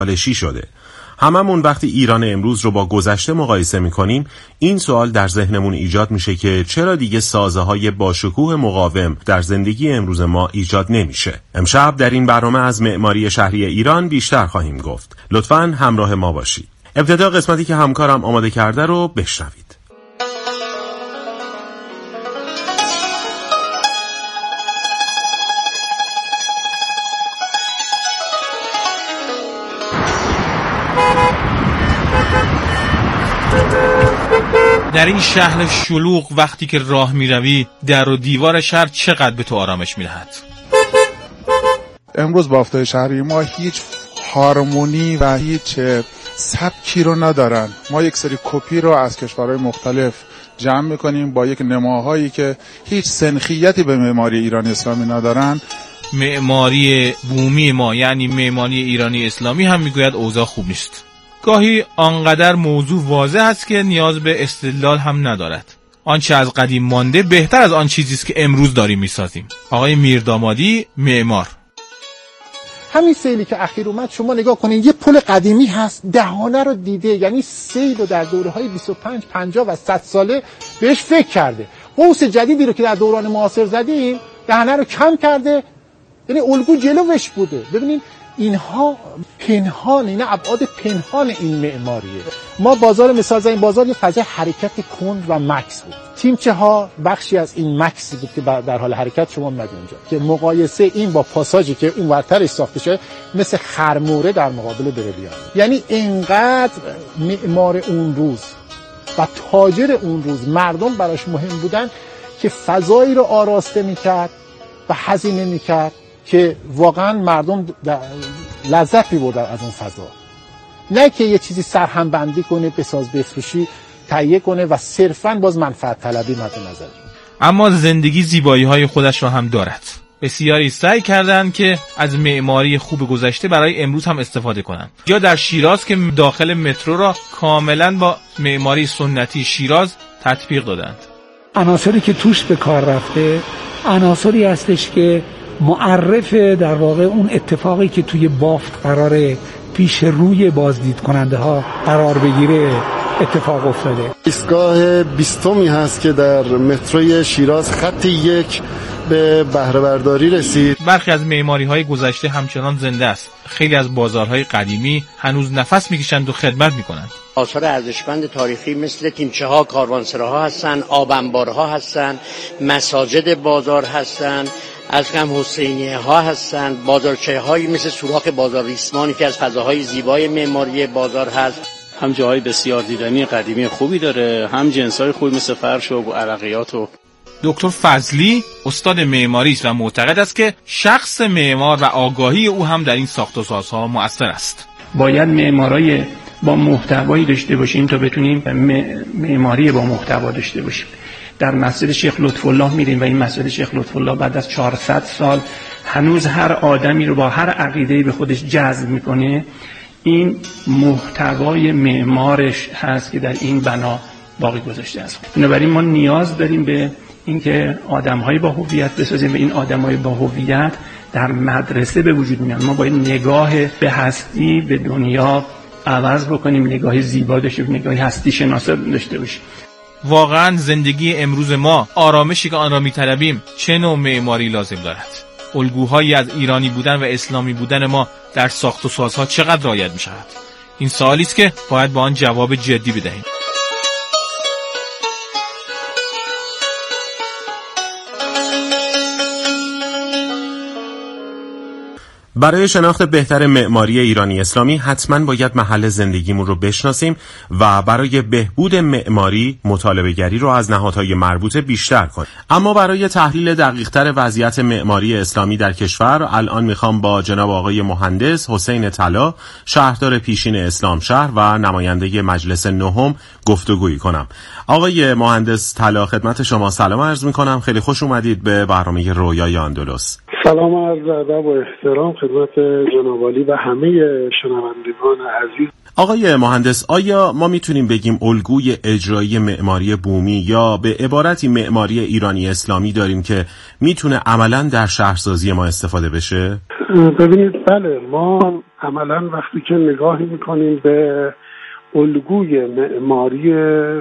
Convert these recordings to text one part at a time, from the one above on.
چالشی شده. هممون وقتی ایران امروز رو با گذشته مقایسه میکنیم این سوال در ذهنمون ایجاد میشه که چرا دیگه سازه‌های باشکوه مقاوم در زندگی امروز ما ایجاد نمیشه. امشب در این برنامه از معماری شهری ایران بیشتر خواهیم گفت. لطفاً همراه ما باشید. ابتدا قسمتی که همکارم آماده کرده رو بشنوید. در این شهر شلوغ وقتی که راه می روی در و دیوار شهر چقدر به تو آرامش می دهد؟ امروز بافت‌های شهری ما هیچ هارمونی و هیچ سبکی رو ندارن. ما یک سری کپی رو از کشورهای مختلف جمع میکنیم با یک نماهایی که هیچ سنخیتی به معماری ایرانی اسلامی ندارن. معماری بومی ما یعنی معماری ایرانی اسلامی هم میگوید اوضاع خوب نیست. گاهی آنقدر موضوع واضح است که نیاز به استدلال هم ندارد. آنچه از قدیم مانده بهتر از آن چیزی است که امروز داریم میسازیم. آقای میردامادی، معمار. همین سیلی که اخیر اومد شما نگاه کنین، یه پل قدیمی هست دهانه رو دیده، یعنی سیل رو در دوره‌های 25 50 و 100 ساله بهش فکر کرده. قوس جدیدی رو که در دوران معاصر زدیم دهانه رو کم کرده، یعنی الگو جلوش بوده. ببینین اینها پنهان، اینا ابعاد پنهان این معماریه. ما بازار مثال زدیم، بازار یه فضای حرکت کند و مکس بود. تیمچه ها بخشی از این مکسی بود که در حال حرکت شما اومد اونجا که مقایسه این با پاساژی که اون ورترش ساخته شده مثل خرموره در مقابل بریلیان. یعنی اینقدر معمار اون روز و تاجر اون روز مردم براش مهم بودن که فضایی رو آراسته میکرد و هزینه میکرد که واقعا مردم لذت می‌بردن از اون فضا، نه که یه چیزی سرهم بندی کنه، بساز بفروشی، تهیه کنه و صرفاً باز منفعت طلبی مد نظر. اما زندگی زیبایی‌های خودش را هم دارد. بسیاری سعی کردند که از معماری خوب گذشته برای امروز هم استفاده کنند. یا در شیراز که داخل مترو را کاملاً با معماری سنتی شیراز تطبیق دادند. عناصری که توش به کار رفته عناصری هستش که معرف در واقع اون اتفاقی که توی بافت قراره پیش روی بازدید کننده ها قرار بگیره اتفاق افتاده. ایستگاه 20می هست که در متروی شیراز خط 1 به بهره برداری رسید. برخی از معماری های گذشته همچنان زنده است. خیلی از بازارهای قدیمی هنوز نفس میکشند و خدمت میکنند. آثار ارزشمند تاریخی مثل تیمچه ها، کاروانسراها هستن، آب انبارها هستن، مساجد بازار هستن، از کم حسینیه ها هستن، بازارچه هایی مثل سوراخ بازار ریسمانی که از فضاهای زیبای معماری بازار هست. هم جاهای بسیار دیدنی قدیمی خوبی داره، هم جنسای خوبی مثل فرش و عرقیات. و دکتر فضلی استاد معماری است و معتقد است که شخص معمار و آگاهی او هم در این ساخت و سازها مؤثر است. باید معمارای با محتوایی داشته باشیم تا بتونیم معماری با محتوا داشته باشیم. در مسجد شیخ لطف الله میریم و این مسجد شیخ لطف الله بعد از 400 سال هنوز هر آدمی رو با هر عقیده‌ای به خودش جذب میکنه. این محتوای معمارش هست که در این بنا باقی گذاشته است. بنابراین ما نیاز داریم به اینکه آدم‌های با هویت بسازیم و این آدم‌های با هویت در مدرسه به وجود میان. ما باید نگاه به هستی به دنیا عوض بکنیم، نگاه زیبا داشته باشیم، نگاه هستی شناسا داشته باشیم. واقعا زندگی امروز ما آرامشی که آن را می‌طلبیم چه نوع معماری لازم دارد؟ الگوهایی از ایرانی بودن و اسلامی بودن ما در ساخت و سازها چقدر رعایت می‌شود؟ این سوالی است که باید با آن جواب جدی بدهیم. برای شناخت بهتر معماری ایرانی اسلامی حتما باید محل زندگیمون رو بشناسیم و برای بهبود معماری مطالبه‌گری رو از نهادهای مربوطه بیشتر کنیم. اما برای تحلیل دقیق‌تر وضعیت معماری اسلامی در کشور الان میخوام با جناب آقای مهندس حسین طلا، شهردار پیشین اسلام شهر و نماینده مجلس نهم گفتگویی کنم. آقای مهندس طلا، خدمت شما سلام عرض میکنم. خیلی خوش اومدید به برنامه رویای اندلس. سلام عرض ادب و احترام خدمت جناب عالی و همه شنوندگان عزیز. آقای مهندس، آیا ما میتونیم بگیم الگوی اجرایی معماری بومی یا به عبارتی معماری ایرانی اسلامی داریم که میتونه عملاً در شهرسازی ما استفاده بشه؟ ببینید بله، ما عملاً وقتی که نگاهی میکنیم به الگوی معماری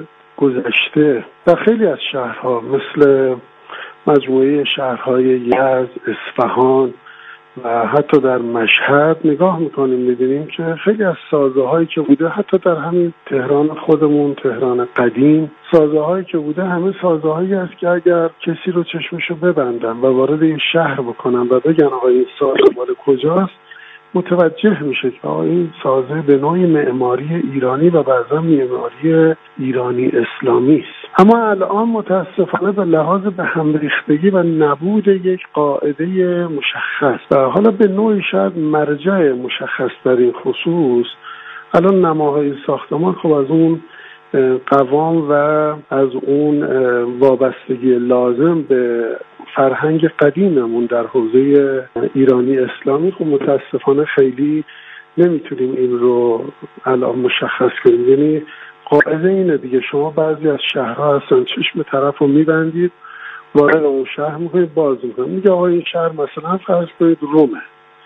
گذشته در خیلی از شهرها مثل مجموعه شهرهای یزد، اصفهان و حتی در مشهد نگاه میکنیم میبینیم که خیلی از سازه هایی که بوده، حتی در همین تهران خودمون، تهران قدیم، سازه هایی که بوده همه سازه هایی است که اگر کسی رو چشمشو ببندن و وارد این شهر بکنن و بگن آقا این سازه مال کجاست، متوجه میشه که این سازه به نوعی معماری ایرانی و بعضا معماری ایرانی اسلامی است. اما الان متاسفانه به لحاظ به هم ریختگی و نبود یک قاعده مشخص و حالا به نوعی شاید مرجع مشخص در این خصوص، الان نماهای ساختمان خب از اون قوام و از اون وابستگی لازم به فرهنگ قدیممون در حوزه ایرانی اسلامی خب متاسفانه خیلی نمیتونیم این رو الان مشخص کنیم. یعنی قاعده اینه دیگه، شما بعضی از شهرها هستن چشم طرف رو میبندید، وارد اون شهر میکنید، باز میکنید، میگه آقا این شهر مثلا فرض کنید رومه،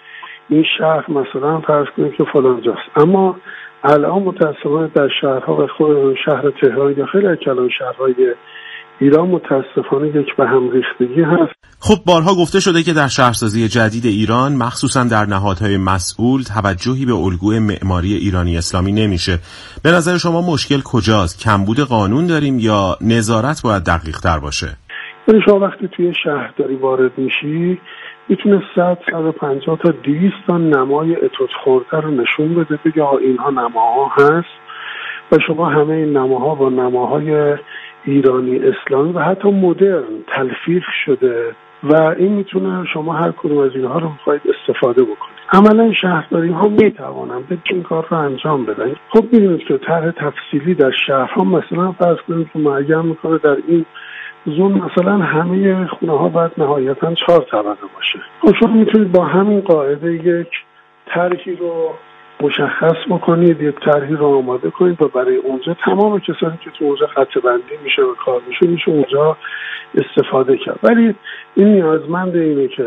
این شهر مثلا فرض کنید که فلان جاست. اما الان متاسفانه در شهرها و خود شهر تهران یا خیلی از کلان شهرهای ایران متاسفانه یک به هم ریختگی هست. خب بارها گفته شده که در شهرسازی جدید ایران مخصوصا در نهادهای مسئول توجهی به الگوی معماری ایرانی اسلامی نمیشه. به نظر شما مشکل کجاست؟ کمبود قانون داریم یا نظارت باید دقیق تر باشه؟ یعنی شما وقتی توی شهرداری وارد میشی میتونه 100 150 تا 200 تا نمای اتود خورده رو نشون بده، بگه اینها نماها هست و شما همه این نماها با نماهای ایرانی اسلامی و حتی مدرن تلفیق شده و این میتونه شما هر کدوم از اینها رو بخواید استفاده بکنید. عملا شهرداری ها میتوانن به این کار رو انجام بدن. خب میدونید که طرح تفصیلی در شهرها مثلا فرض کنید که معین میکنه در این زون مثلا همه خونه ها باید نهایتا 4 طبقه باشه. خب شما میتونید با همین قاعده یک طرحی رو مشخص بکنید، یک طرحی رو آماده کنید و برای اونجا تمام کسانی که تو اونجا خط بندی میشه و کار میشه اونجا استفاده کرد. ولی این نیازمند اینه که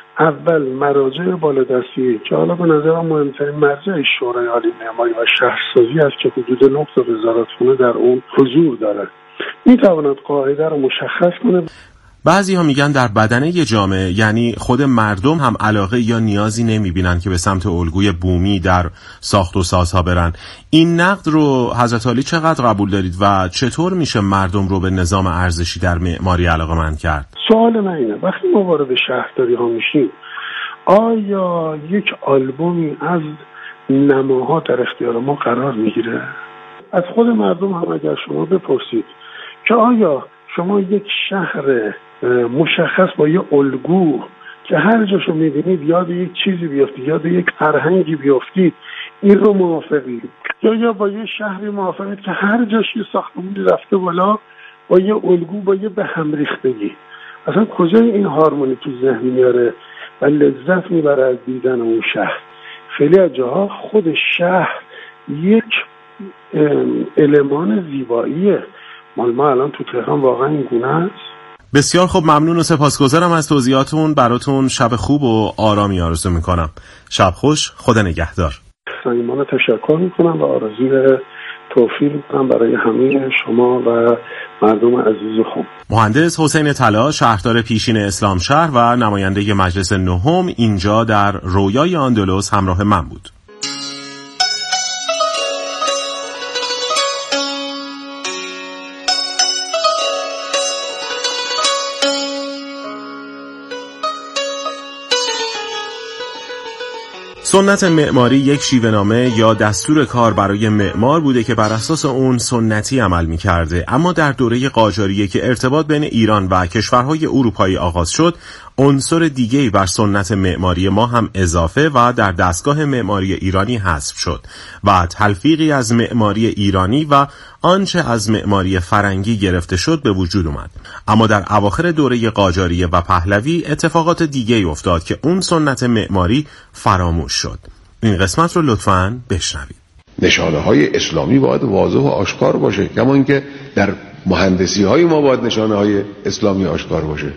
اول مراجع بالادستی که حالا به نظرم مهمترین مرجع شورای عالی معماری و شهرسازی است که حدود 9 تا وزارتخونه در اون حضور داره، میتواند قاعده رو مشخص کنه. بعضی ها میگن در بدنه جامعه، یعنی خود مردم هم علاقه یا نیازی نمیبینن که به سمت الگوی بومی در ساخت و سازها برن. این نقد رو حضرت عالی چقدر قبول دارید و چطور میشه مردم رو به نظام ارزشی در معماری علاقه‌مند کرد؟ سوال من اینه وقتی ما وارد شهرداری ها میشیم آیا یک آلبومی از نماها در اختیار ما قرار میگیره؟ از خود مردم هم اگر شما بپرسید که آیا شما یک شهر مشخص با یه الگو که هر جاشو میبینید یاد یک چیزی بیافتید، یاد یک فرهنگی بیافتید، این رو موافقید؟ یا با یه شهری موافقید که هر جاش یه ساختمانی رفته بالا با یه الگو، با یه به هم ریختگی؟ اصلا کجای این هارمونی تو ذهن میاره و لذت میبره از دیدن اون شهر؟ خیلی از جاها خود شهر یک المان زیباییه. ما الان تو تهران واقعا این گونه است. بسیار خوب، ممنون و سپاسگزارم از توضیحاتون. براتون شب خوب و آرامی آرزو میکنم. شب خوش، خدا نگهدار. صمیمانه تشکر میکنم و آرزوی توفیق میکنم برای همه شما و مردم عزیز خوب. مهندس حسین طلا، شهردار پیشین اسلام شهر و نماینده مجلس نهم، اینجا در رویای اندلس همراه من بود. سنت معماری یک شیوه‌نامه یا دستور کار برای معمار بوده که بر اساس اون سنتی عمل می‌کرده، اما در دوره قاجاریه که ارتباط بین ایران و کشورهای اروپایی آغاز شد، عنصر دیگه‌ای بر سنت معماری ما هم اضافه و در دستگاه معماری ایرانی حذف شد و تلفیقی از معماری ایرانی و آنچه از معماری فرنگی گرفته شد به وجود اومد. اما در اواخر دوره قاجاریه و پهلوی اتفاقات دیگه‌ای افتاد که اون سنت معماری فراموش شد. این قسمت رو لطفاً بشنوید. نشانه‌های اسلامی باید واضح و آشکار باشه، کما اینکه در مهندسی‌های ما باید نشانه‌های اسلامی آشکار باشه.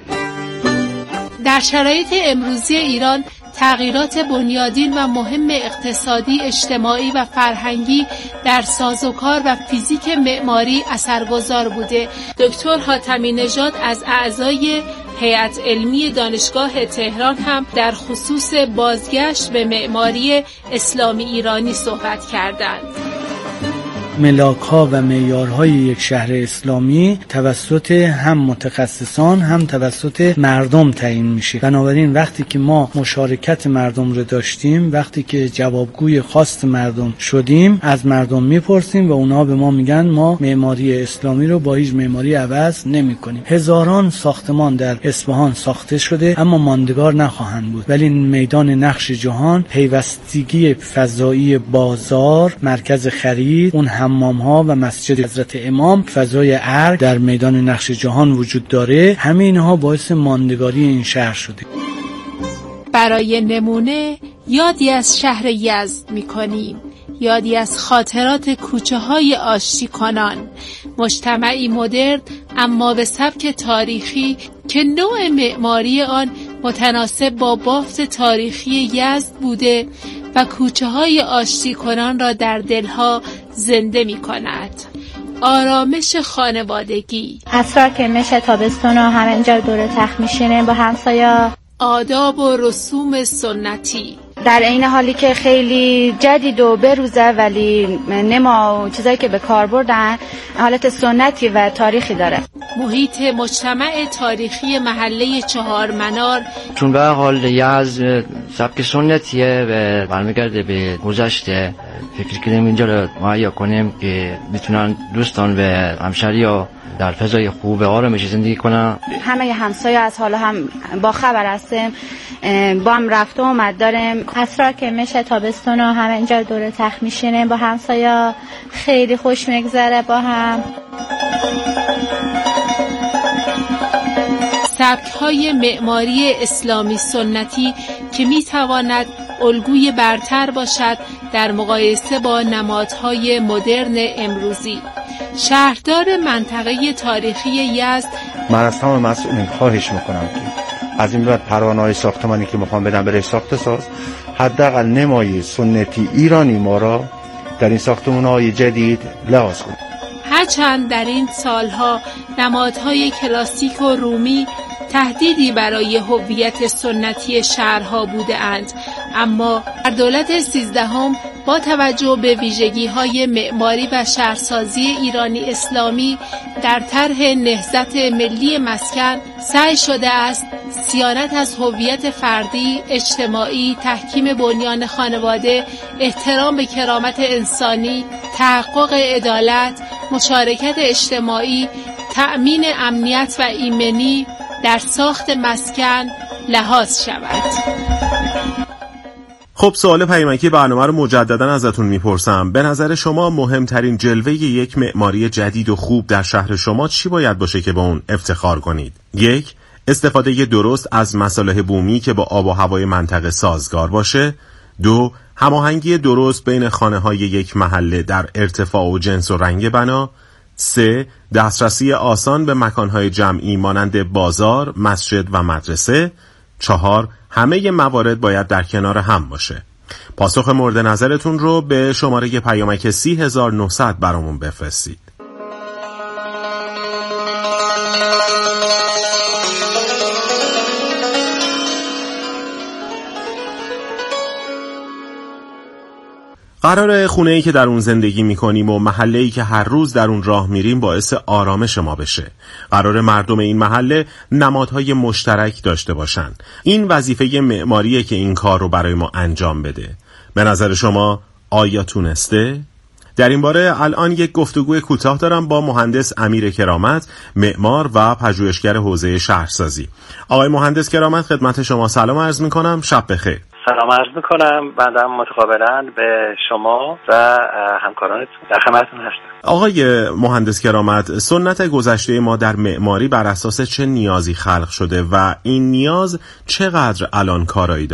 در شرایط امروزی ایران تغییرات بنیادین و مهم اقتصادی، اجتماعی و فرهنگی در سازوکار و فیزیک معماری اثرگذار بوده. دکتر حاتمی نژاد از اعضای هیئت علمی دانشگاه تهران هم در خصوص بازگشت به معماری اسلامی ایرانی صحبت کردند. ملاک‌ها و معیارهای یک شهر اسلامی توسط هم متخصصان هم توسط مردم تعیین میشه. بنابراین وقتی که ما مشارکت مردم رو داشتیم، وقتی که جوابگوی خواست مردم شدیم، از مردم میپرسیم و اونها به ما میگن ما معماری اسلامی رو با هیچ معماری عوض نمی‌کنیم. هزاران ساختمان در اصفهان ساخته شده اما ماندگار نخواهند بود، ولی میدان نقش جهان، پیوستگی فضایی بازار، مرکز خرید، اون حمام‌ها و مسجد حضرت امام، فضای ارگ در میدان نقش جهان وجود داره. همه اینها باعث ماندگاری این شهر شده. برای نمونه یادی از شهر یزد می‌کنیم، یادی از خاطرات کوچه‌های آشتی کنان، مجتمعی مدرن اما به سبک تاریخی که نوع معماری آن متناسب با بافت تاریخی یزد بوده و کوچه‌های آشتی کنان را در دلها زنده می‌کند. آرامش خانوادگی، اسرار که میشه تابستون و همینجا دور تخت میشینه با همسایا، آداب و رسوم سنتی در این حالی که خیلی جدید و بروزه ولی نما چیزایی که به کار بردن حالت سنتی و تاریخی داره. محیط مجتمع تاریخی محله چهارمنار، چون به حال یزد سبک سنتیه و برمیگرده به گذشته، فکر کنیم اینجا رو مهیا کنیم که میتونن دوستان و همشهری‌ها در فضای خوب و آرامش زندگی کنن. همه همسایه از حالا هم با خبر هستیم، با هم رفت و آمد داریم. اسرار که میشه تابستون و همینجا دور تخت میشینیم با همسایه، خیلی خوش میگذره با هم. سبک‌های معماری اسلامی سنتی که میتواند الگوی برتر باشد در مقایسه با نمادهای مدرن امروزی. شهردار منطقه تاریخی یزد: من از تمام مسئولین خواهش میکنم که از این بعد پروانه‌های ساختمانی که میخوام بدم برای ساخت ساز، حداقل نمای سنتی ایرانی ما را در این ساختمان‌های جدید لحاظ کنیم. هرچند در این سالها نمادهای کلاسیک و رومی تهدیدی برای هویت سنتی شهرها بوده‌اند، اما در دولت 13 با توجه به ویژگی‌های معماری و شهرسازی ایرانی اسلامی در طرح نهضت ملی مسکن سعی شده است صیانت از هویت فردی، اجتماعی، تحکیم بنیان خانواده، احترام به کرامت انسانی، تحقق عدالت، مشارکت اجتماعی، تأمین امنیت و ایمنی در ساخت مسکن لحاظ شود. خب سوال پیامکی برنامه رو مجددا ازتون میپرسم. به نظر شما مهمترین جلوه یک معماری جدید و خوب در شهر شما چی باید باشه که با اون افتخار کنید؟ 1. استفاده درست از مصالح بومی که با آب و هوای منطقه سازگار باشه. 2. هماهنگی درست بین خانه‌های یک محله در ارتفاع و جنس و رنگ بنا. 3. دسترسی آسان به مکانهای جمعی مانند بازار، مسجد و مدرسه. 4. همه موارد باید در کنار هم باشه. پاسخ مورد نظرتون رو به شماره پیامک 30900 برامون بفرستید. قراره خونه‌ای که در اون زندگی می‌کنیم و محله‌ای که هر روز در اون راه میریم باعث آرامش ما بشه. قراره مردم این محله نمادهای مشترک داشته باشن. این وظیفه معماریه که این کار رو برای ما انجام بده. به نظر شما آیا تونسته؟ در این باره الان یک گفتگوی کوتاه دارم با مهندس امیر کرامت، معمار و پژوهشگر حوزه شهرسازی. آقای مهندس کرامت، خدمت شما سلام عرض می‌کنم. شب بخیر. سلام عرض میکنم. بنده متقابلا به شما و همکارانتون در خدمتتون هستم. آقای مهندس کرامت، سنت گذشته ما در معماری بر اساس چه نیازی خلق شده و این نیاز چقدر الان کارایی داره؟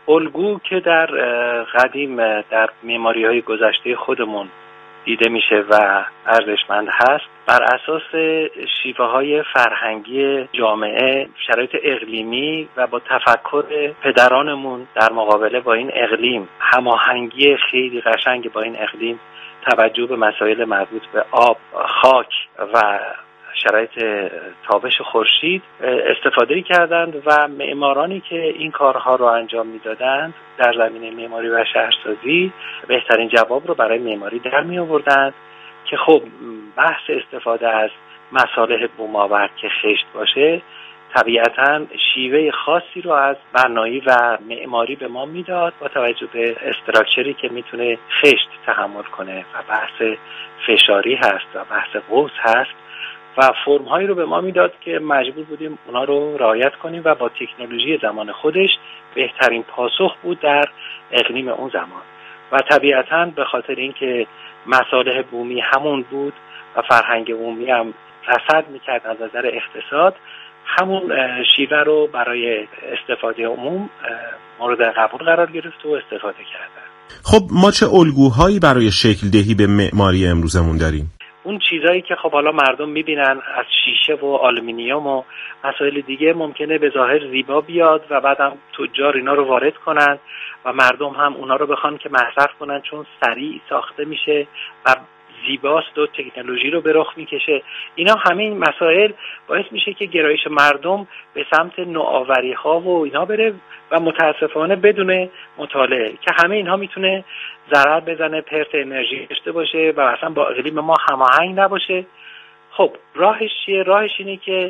الگو که در قدیم در معماری‌های گذشته خودمون دیده میشه و ارزشمند هست، بر اساس شیوه‌های فرهنگی جامعه، شرایط اقلیمی و با تفکر پدرانمون در مقابله با این اقلیم، هماهنگی خیلی قشنگ با این اقلیم، توجه به مسائل مربوط به آب، خاک و شرایط تابش خورشید استفاده کردند و معمارانی که این کارها رو انجام میدادند در زمینه معماری و شهرسازی بهترین جواب رو برای معماری در می آوردند که خب بحث استفاده از مصالح بوم‌آور که خشت باشه طبیعتاً شیوه خاصی رو از بنایی و معماری به ما میداد با توجه به استراکچری که میتونه خشت تحمل کنه و بحث فشاری هست و بحث قوس هست و فرم‌هایی رو به ما میداد که مجبور بودیم اونا رو رعایت کنیم و با تکنولوژی زمان خودش بهترین پاسخ بود در اقلیم اون زمان و طبیعتاً به خاطر اینکه مصالح بومی همون بود و فرهنگ عمومی هم رصد میکرد از نظر اقتصاد، همون شیوه رو برای استفاده عموم مورد قبول قرار گرفت و استفاده کردن. خب ما چه الگوهایی برای شکل دهی به معماری امروزمون داریم؟ اون چیزایی که خب حالا مردم میبینن از شیشه و آلومینیوم و مسائل دیگه ممکنه به ظاهر زیبا بیاد و بعدم تجار اینا رو وارد کنن و مردم هم اونا رو بخوان که مصرف کنن چون سریع ساخته میشه و زیباست و تکنولوژی رو به رخ میکشه. اینا همه این مسائل باعث میشه که گرایش مردم به سمت نوآوری ها و اینا بره و متاسفانه بدون مطالعه که همه اینها میتونه ضرر بزنه، پرت انرژی داشته باشه و اصلا با اقلیم ما هماهنگ نباشه. خب راهش چیه؟ راهش اینه که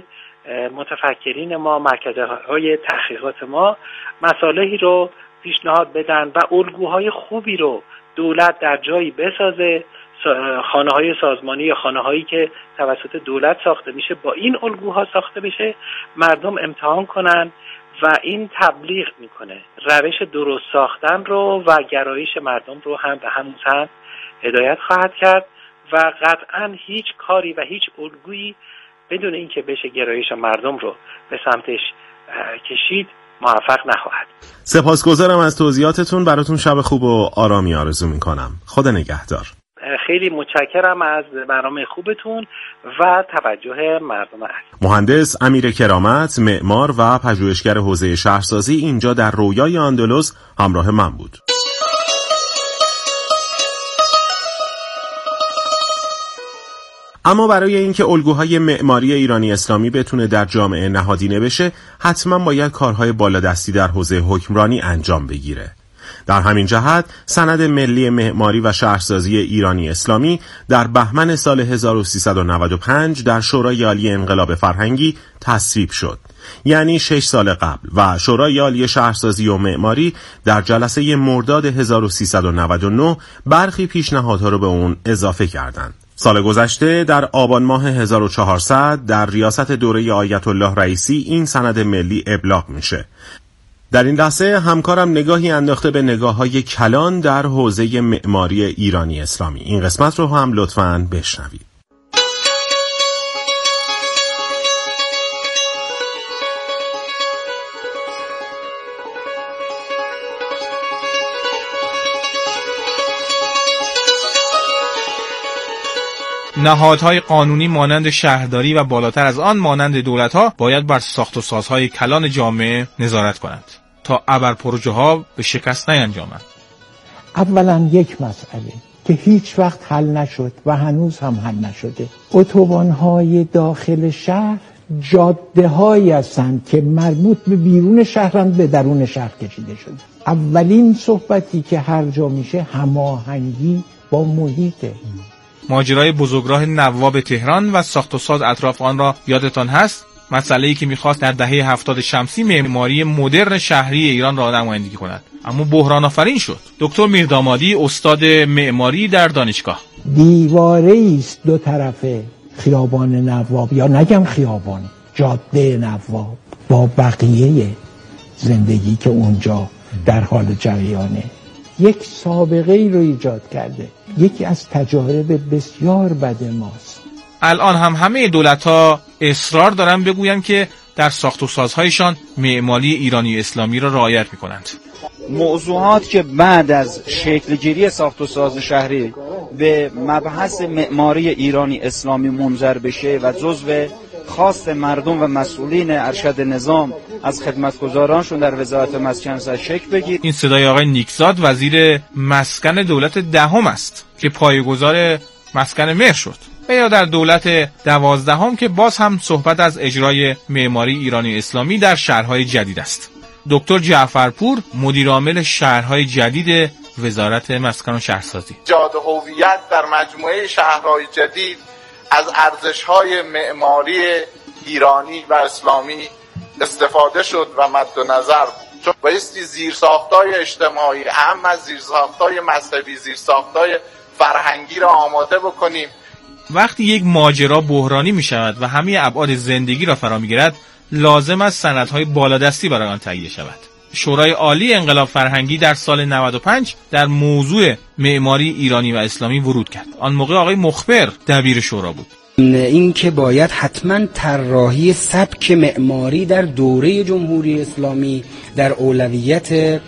متفکرین ما، مرکزهای تحقیقات ما مصالحی رو پیشنهاد بدن و الگوهای خوبی رو دولت در جایی بسازه، خانه‌های سازمانی یا خانه‌هایی که توسط دولت ساخته میشه با این الگوها ساخته بشه، مردم امتحان کنن و این تبلیغ میکنه روش درست ساختن رو و گرایش مردم رو هم به همون سمت هدایت خواهد کرد و قطعاً هیچ کاری و هیچ الگویی بدون اینکه بشه گرایش مردم رو به سمتش کشید موفق نخواهد. سپاسگزارم از توضیحاتتون. براتون شب خوب و آرامی آرزو میکنم. خدا نگهدار. خیلی متشکرم از برنامه خوبتون و توجه مردم عزیز. مهندس امیر کرامت، معمار و پژوهشگر حوزه شهرسازی، اینجا در رویای اندلس همراه من بود. اما برای اینکه الگوهای معماری ایرانی اسلامی بتونه در جامعه نهادینه بشه، حتما باید کارهای بالادستی در حوزه حکمرانی انجام بگیره. در همین جهت سند ملی معماری و شهرسازی ایرانی اسلامی در بهمن سال 1395 در شورای عالی انقلاب فرهنگی تصویب شد، یعنی 6 سال قبل، و شورای عالی شهرسازی و معماری در جلسه مرداد 1399 برخی پیشنهادها رو به اون اضافه کردند. سال گذشته در آبان ماه 1400 در ریاست دوره آیت الله رئیسی این سند ملی ابلاغ میشه. در این لحظه همکارم نگاهی انداخته به نگاه‌های کلان در حوزه معماری ایرانی اسلامی. این قسمت رو هم لطفاً بشنوید. نهادهای قانونی مانند شهرداری و بالاتر از آن مانند دولت‌ها باید بر ساخت و سازهای کلان جامعه نظارت کنند تا ابر پروژه‌ها به شکست نینجامند. اولا یک مسئله که هیچ وقت حل نشد و هنوز هم حل نشده، اتوبان‌های داخل شهر جاده‌هایی هستند که مربوط به بیرون شهرند به درون شهر کشیده شده. اولین صحبتی که هر جا میشه هماهنگی با محیطه. ماجرای بزرگراه نواب تهران و ساخت و ساز اطراف آن را یادتان هست؟ مسئله‌ای که می‌خواست در دهه 70 شمسی معماری مدرن شهری ایران را نمایندگی کند، اما بحران آفرین شد. دکتر میردامادی، استاد معماری در دانشگاه: دیواره‌ای است دو طرفه خیابان نواب، یا نگم خیابان، جاده نواب، با بقیه زندگی که اونجا در حال جریانه، یک سابقه ای رو ایجاد کرده. یکی از تجارب بسیار بد ماست. الان هم همه دولت‌ها اصرار دارن بگوین که در ساخت و سازهایشان معماری ایرانی اسلامی را رعایت می‌کنند. موضوعات که بعد از شکلگیری ساخت و ساز شهری به مبحث معماری ایرانی اسلامی منجر بشه و جزو خواست مردم و مسئولین ارشد نظام از خدمتگزارانشون در وزارت مسکن شکل بگیر. این صدای آقای نیکزاد وزیر مسکن دولت دهم است که پایه‌گذار مسکن مهر شد. و یا در دولت 12 که باز هم صحبت از اجرای معماری ایرانی اسلامی در شهرهای جدید است. دکتر جعفرپور مدیر عامل شهرهای جدید وزارت مسکن و شهرسازی. ایجاد هویت در مجموعه شهرهای جدید از ارزش‌های معماری ایرانی و اسلامی استفاده شد و مد نظر بود. چون بایستی زیرساخت‌های اجتماعی اهم از زیرساخت‌های مذهبی، زیرساخت‌های فرهنگی را آماده بکنیم. وقتی یک ماجرا بحرانی می شود و همه ابعاد زندگی را فرا می گیرد، لازم است سندهای بالادستی برای آن تهیه شود. شورای عالی انقلاب فرهنگی در سال 95 در موضوع معماری ایرانی و اسلامی ورود کرد. آن موقع آقای مخبر دبیر شورا بود. این که باید حتما طراحی سبک معماری در دوره جمهوری اسلامی در اولویت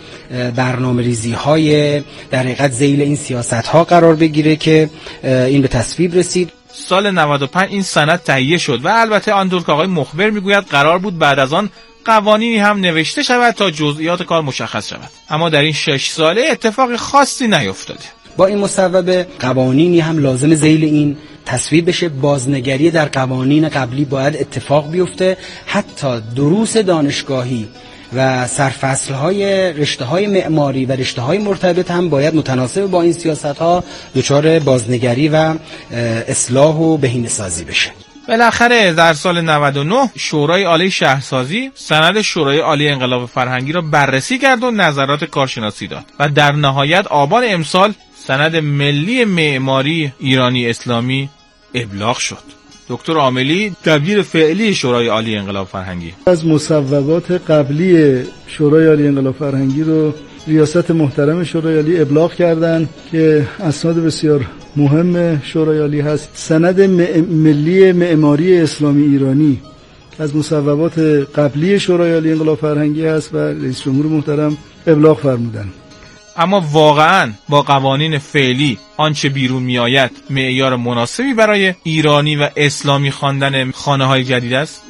برنامه‌ریزی‌های در حقیقت ذیل این سیاست‌ها قرار بگیره که این به تصویب رسید. سال 95 این سند تهیه شد و البته آنطور که آقای مخبر میگوید قرار بود بعد از آن قوانینی هم نوشته شود تا جزئیات کار مشخص شود، اما در این 6 ساله اتفاق خاصی نیفتاده. با این مصوبه قوانینی هم لازم ذیل این تصویب بشه. بازنگری در قوانین قبلی باید اتفاق بیفته. حتی دروس دانشگاهی و سرفصل‌های رشته‌های معماری و رشته‌های مرتبط هم باید متناسب با این سیاست‌ها دچار بازنگری و اصلاح و بهینه‌سازی بشه. بالاخره در سال 99 شورای عالی شهرسازی سند شورای عالی انقلاب فرهنگی را بررسی کرد و نظرات کارشناسی داد و در نهایت آبان امسال سند ملی معماری ایرانی اسلامی ابلاغ شد. دکتر عاملی دبیر فعلی شورای عالی انقلاب فرهنگی از مصوبات قبلی شورای عالی انقلاب فرهنگی رو ریاست محترم شورای عالی ابلاغ کردند که اسناد بسیار مهم شورای عالی هست. سند ملی معماری اسلامی ایرانی از مصوبات قبلی شورای عالی انقلاب فرهنگی هست و رئیس جمهور محترم ابلاغ فرمودند. اما واقعاً با قوانین فعلی آنچه بیرون می آید معیار مناسبی برای ایرانی و اسلامی خواندن خانه‌های جدید است؟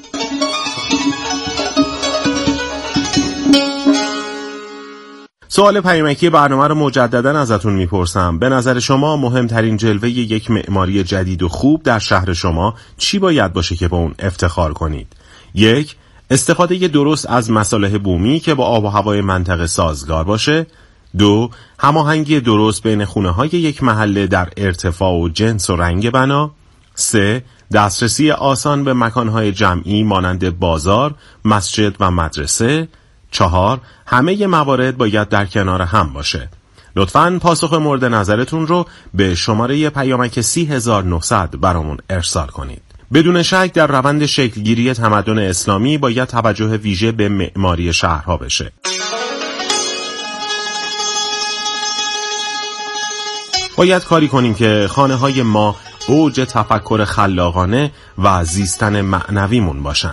سوال پیامکی برنامه رو مجددا ازتون میپرسم. به نظر شما مهمترین جلوه یک معماری جدید و خوب در شهر شما چی باید باشه که با اون افتخار کنید؟ 1. استفاده درست از مصالح بومی که با آب و هوای منطقه سازگار باشه. 2. هماهنگی درست بین خونه‌های یک محله در ارتفاع و جنس و رنگ بنا. 3. دسترسی آسان به مکانهای جمعی مانند بازار، مسجد و مدرسه. 4. همه موارد باید در کنار هم باشه. لطفاً پاسخ مورد نظرتون رو به شماره پیامک 30900 برامون ارسال کنید. بدون شک در روند شکلگیری تمدن اسلامی باید توجه ویژه به معماری شهرها بشه. باید کاری کنیم که خانه‌های ما اوج تفکر خلاقانه و زیستن معنویمون باشن.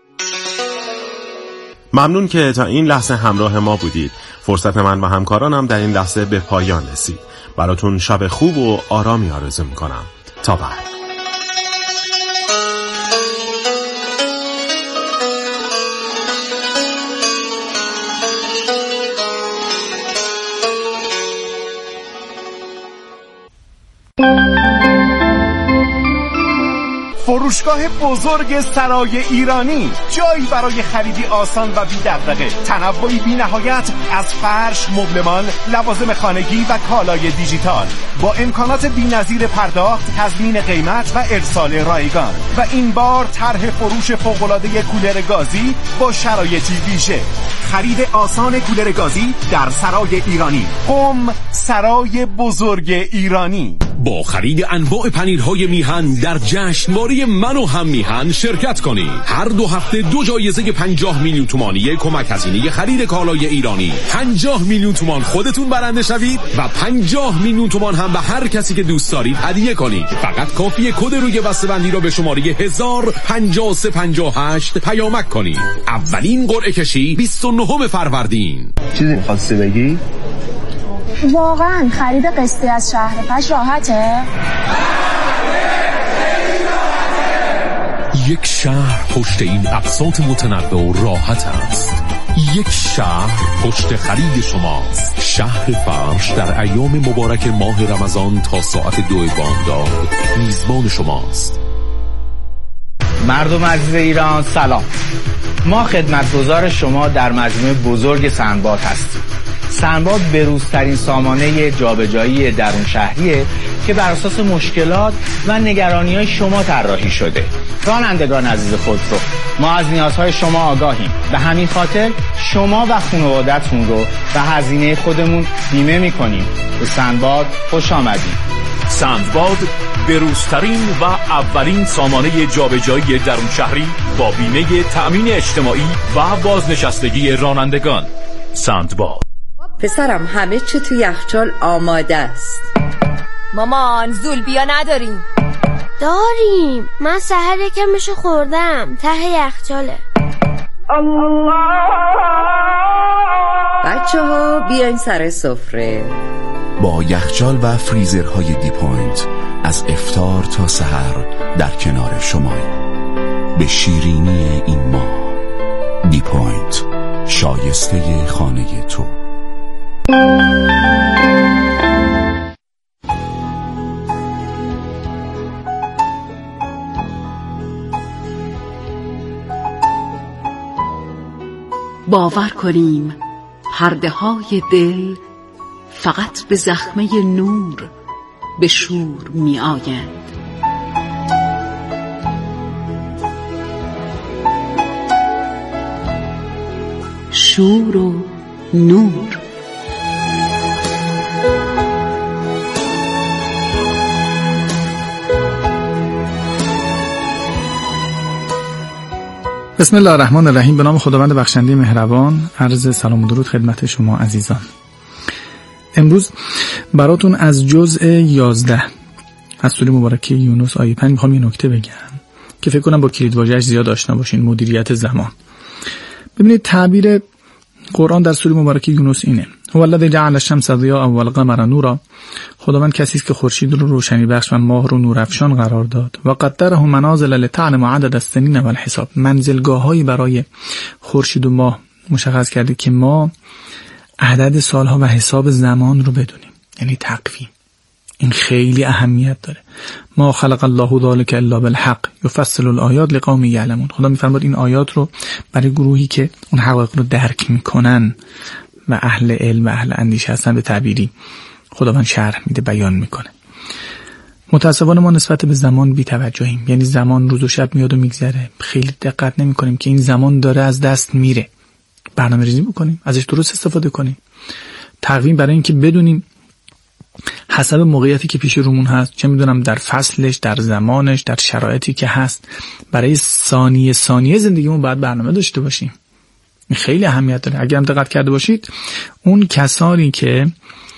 ممنون که تا این لحظه همراه ما بودید. فرصت من و همکارانم در این لحظه به پایان رسید. براتون شب خوب و آرامی آرزو می‌کنم. تا بعد. فروشگاه بزرگ سرای ایرانی، جایی برای خریدی آسان و بی دغدغه، تنوعی بی نهایت از فرش، مبلمان، لوازم خانگی و کالای دیجیتال با امکانات بی‌نظیر پرداخت، تضمین قیمت و ارسال رایگان. و این بار طرح فروش فوق‌العاده کولر گازی با شرایطی ویژه. خرید آسان کولر گازی در سرای ایرانی. قم، سرای بزرگ ایرانی. با خرید انواع پنیرهای میهن در جشنواره من و هم میهن شرکت کنید. هر 2 هفته 2 جایزه 50 میلیون تومانی کمک هزینه خرید کالای ایرانی. 50 میلیون تومان خودتون برنده شوید و 50 میلیون تومان هم به هر کسی که دوست دارید هدیه کنید. فقط کافیه کد روی بسته‌بندی رو به شماره 105358 پیامک کنید. اولین قرعه کشی 29 فروردین. چیزی می‌خواستی بگی؟ واقعا خرید قسطی از شهر پش راحته؟ یک شهر پشت این اقساط متنوع و راحت است. یک شهر پشت خرید شماست. شهر فرش در ایام مبارک ماه رمضان تا ساعت 2 بامداد میزبان شماست. مردم عزیز ایران سلام. ما خدمتگزار شما در مجموعه بزرگ سندباد هستیم. سندباد بروزترین سامانه جابجایی درون شهریه که بر اساس مشکلات و نگرانی‌های شما طراحی شده. رانندگان عزیز خودرو، ما از نیازهای شما آگاهیم. به همین خاطر شما و خانواده‌تون رو به هزینه خودمون بیمه می‌کنیم. به سندباد خوش آمدید. سندباد بروزترین و اولین سامانه جابجایی درون شهری با بیمه تأمین اجتماعی و بازنشستگی رانندگان. سندباد. پسرم همه چی تو یخچال آماده است. مامان زولبیا نداریم؟ داریم. من سحر یکمشو خوردم. ته یخچاله. بچه ها بیاین سر سفره. با یخچال و فریزرهای دی پوینت از افطار تا سحر در کنار شماییم. به شیرینی این ماه. دی پوینت، شایسته خانه تو. باور کنیم پرده های دل فقط به زخمه نور به شور می آیند. شور و نور. بسم الله الرحمن الرحیم. به نام خداوند بخشنده مهربان. عرض سلام و درود خدمت شما عزیزان. امروز براتون از جزء 11 از سوره مبارکه یونس آیه 5 میخوام یه نکته بگم که فکر کنم با کلیدواژه‌اش زیاد آشنا باشین. مدیریت زمان. ببینید تعبیر قرآن در سوره مبارکه یونس اینه: هو الذی جعل الشمس ضیاء و القمر نورا. خداوند کسی است که خورشید رو روشنی بخش و ماه رو نورافشان قرار داد. و قدره منازل لتعلم عدد السنین و الحساب. منزلگاه‌هایی برای خورشید و ماه مشخص کرده که ما عدد سالها و حساب زمان رو بدونیم، یعنی تقویم. این خیلی اهمیت داره. ما خلق الله ذلک الا بالحق یفصل الآیات لقوم یعلمون. خدا میفرماد این آیات رو برای گروهی که اون حقایق رو درک میکنن و اهل علم و اهل اندیشه هستن به تعبیری خداوند شرح میده، بیان میکنه. متاسفانه ما نسبت به زمان بی‌توجهیم. یعنی زمان روز و شب میاد و میگذره، خیلی دقت نمیکنیم که این زمان داره از دست میره. برنامه‌ریزی بکنیم، ازش درست استفاده کنیم. تقویم برای اینکه بدونیم حسب موقعیتی که پیش رومون هست، چه میدونم در فصلش، در زمانش، در شرایطی که هست، برای ثانیه زندگیمون باید برنامه داشته باشیم. این خیلی اهمیت داره. اگر هم دقت کرده باشید اون کسانی که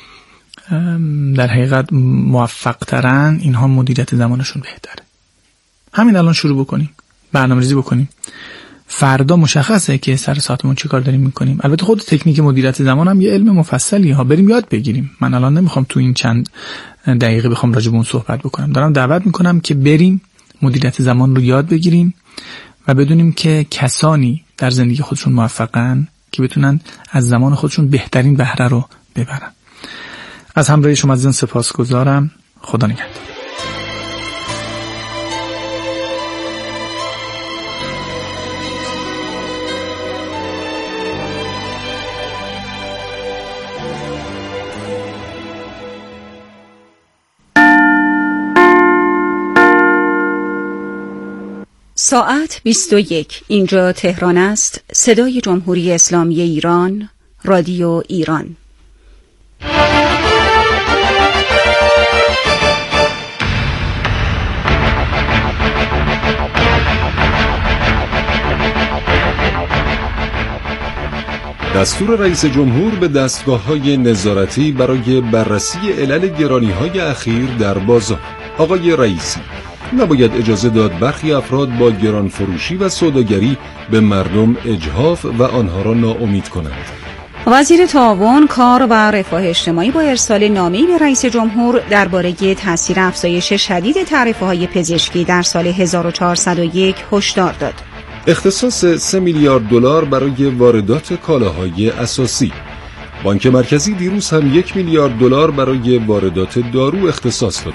در حقیقت موفق ترن، اینها مدیریت زمانشون بهتره. همین الان شروع بکنیم، برنامه‌ریزی بکنیم. فردا مشخصه که سر ساعتمون چی کار داریم میکنیم. البته خود تکنیک مدیریت زمان هم یه علم مفصلی ها، بریم یاد بگیریم. من الان نمیخوام تو این چند دقیقه بخوام راجع به اون صحبت بکنم. دارم دعوت میکنم که بریم مدیریت زمان رو یاد بگیریم و بدونیم که کسانی در زندگی خودشون موفقن که بتونن از زمان خودشون بهترین بهره رو ببرن. از همراهی شما عزیزان سپاسگزارم. خدا نگهدار. ساعت 21. اینجا تهران است. صدای جمهوری اسلامی ایران، رادیو ایران. دستور رئیس جمهور به دستگاه‌های نظارتی برای بررسی علل گرانی‌های اخیر در بازار. آقای رئیسی، نباید اجازه داد برخی افراد با گران فروشی و سوداگری به مردم اجحاف و آنها را ناامید کنند. وزیر تعاون، کار و رفاه اجتماعی با ارسال نامه‌ای به رئیس جمهور درباره تاثیر افزایش شدید تعرفه‌های پزشکی در سال 1401 هشدار داد. اختصاص 3 میلیارد دلار برای واردات کالاهای اساسی. بانک مرکزی دیروز هم 1 میلیارد دلار برای واردات دارو اختصاص داد.